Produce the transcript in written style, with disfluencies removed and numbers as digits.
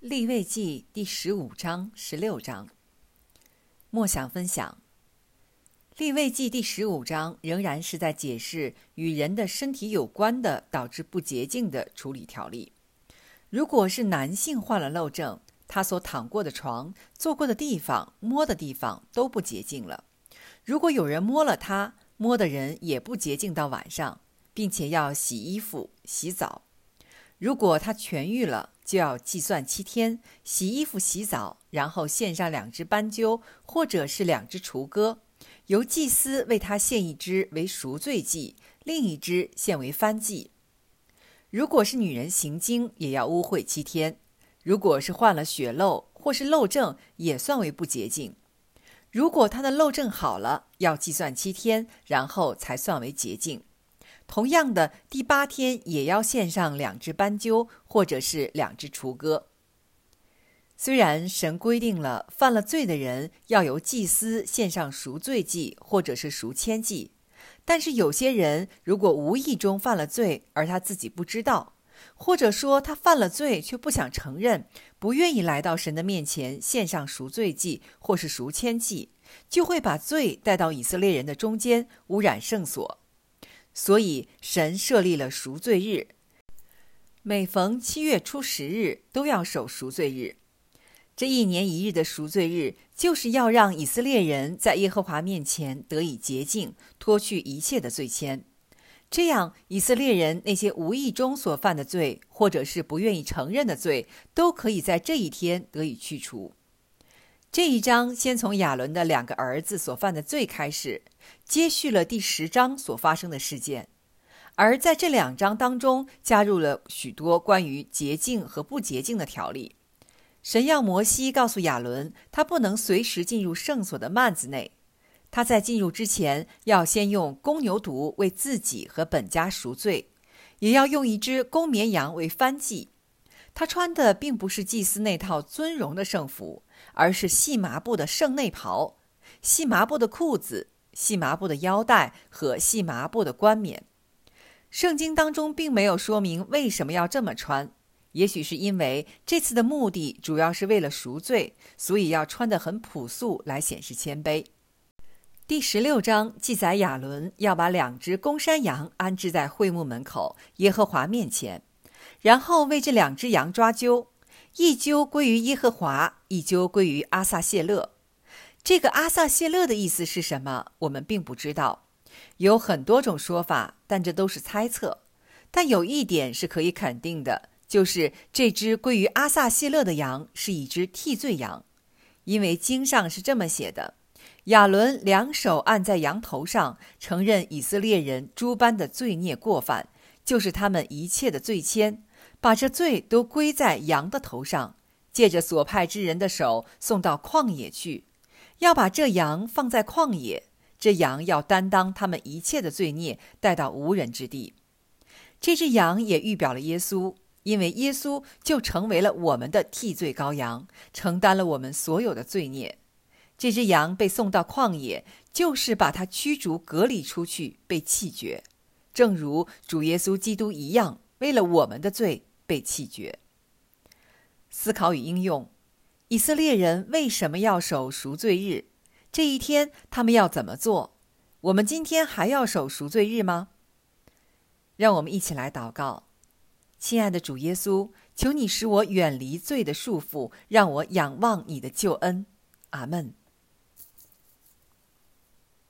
利未记第15章、16章。默想分享。利未记第15章仍然是在解释与人的身体有关的导致不洁净的处理条例。如果是男性患了漏症，他所躺过的床、坐过的地方、摸的地方都不洁净了。如果有人摸了他，摸的人也不洁净到晚上，并且要洗衣服、洗澡。如果他痊愈了，就要计算7天，洗衣服洗澡，然后献上2只斑鸠或者是2只雏鸽，由祭司为他献1只为赎罪祭，另1只献为燔祭。如果是女人行经，也要污秽7天。如果是患了血漏或是漏症，也算为不洁净。如果她的漏症好了，要计算7天，然后才算为洁净。同样的，第8天也要献上2只斑鸠或者是2只雏鸽。虽然神规定了犯了罪的人要由祭司献上赎罪祭或者是赎愆祭，但是有些人如果无意中犯了罪而他自己不知道，或者说他犯了罪却不想承认，不愿意来到神的面前献上赎罪祭或是赎愆祭，就会把罪带到以色列人的中间，污染圣所。所以神设立了赎罪日，每逢7月初10日都要守赎罪日。这1年1日的赎罪日，就是要让以色列人在耶和华面前得以洁净，脱去一切的罪愆。这样以色列人那些无意中所犯的罪，或者是不愿意承认的罪，都可以在这一天得以去除。这一章先从亚伦的2个儿子所犯的罪开始，接续了第10章所发生的事件。而在这2章当中，加入了许多关于洁净和不洁净的条例。神要摩西告诉亚伦，他不能随时进入圣所的幔子内。他在进入之前，要先用公牛犊为自己和本家赎罪，也要用1只公绵羊为燔祭。他穿的并不是祭司那套尊荣的圣服，而是细麻布的圣内袍、细麻布的裤子、细麻布的腰带和细麻布的冠冕。圣经当中并没有说明为什么要这么穿，也许是因为这次的目的主要是为了赎罪，所以要穿得很朴素来显示谦卑。第16章记载亚伦要把2只公山羊安置在会幕门口耶和华面前，然后为这2只羊抓阄，1阄归于耶和华，1阄归于阿撒谢勒。这个阿撒谢勒的意思是什么，我们并不知道，有很多种说法，但这都是猜测。但有一点是可以肯定的，就是这只归于阿撒谢勒的羊是1只替罪羊，因为经上是这么写的：亚伦2手按在羊头上，承认以色列人诸般的罪孽过犯，就是他们一切的罪愆，把这罪都归在羊的头上，借着所派之人的手送到旷野去，要把这羊放在旷野，这羊要担当他们一切的罪孽，带到无人之地。这只羊也预表了耶稣，因为耶稣就成为了我们的替罪羔羊，承担了我们所有的罪孽。这只羊被送到旷野，就是把它驱逐隔离出去，被弃绝，正如主耶稣基督一样，为了我们的罪被弃绝。思考与应用：以色列人为什么要守赎罪日？这一天他们要怎么做？我们今天还要守赎罪日吗？让我们一起来祷告。亲爱的主耶稣，求你使我远离罪的束缚，让我仰望你的救恩。阿们。